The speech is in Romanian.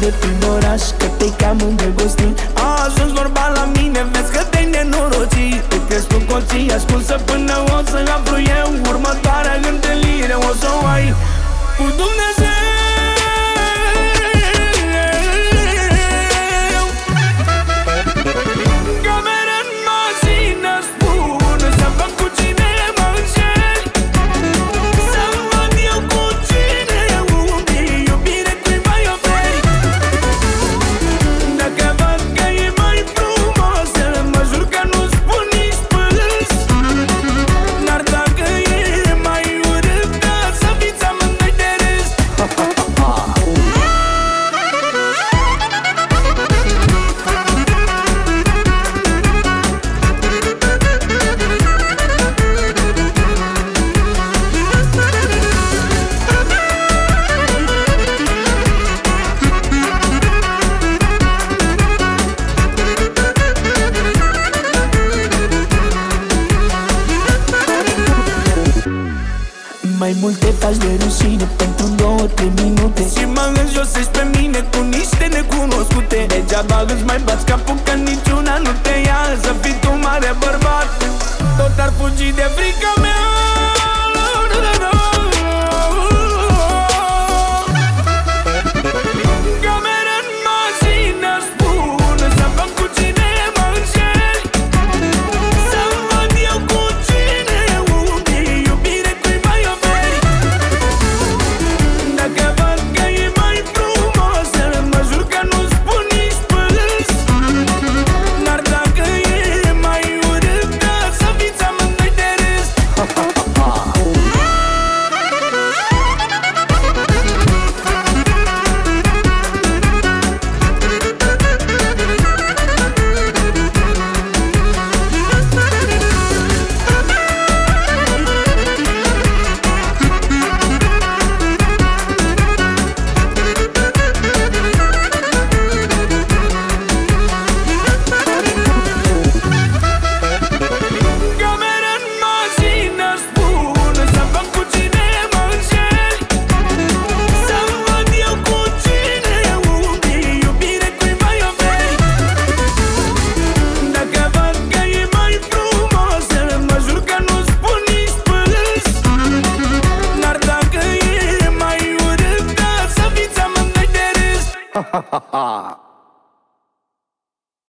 de prin oraș, că te-ai cam îndrăgostit. A ajuns vorba la mine, vezi că te-ai nenorocit. Te crezi tu coții ascunsă până o să aflu eu. Următoarea întâlnire o să o ai cu Dumnezeu. Mai multe faci de rușine pentru 2-3 minute și mă înjosești pe mine cu niște necunoscute. Degeaba îți mai bați capul că niciuna nu te ia. Să fii tu mare bărbat, tot ar fugi de frica mea. Ha ha ha ha!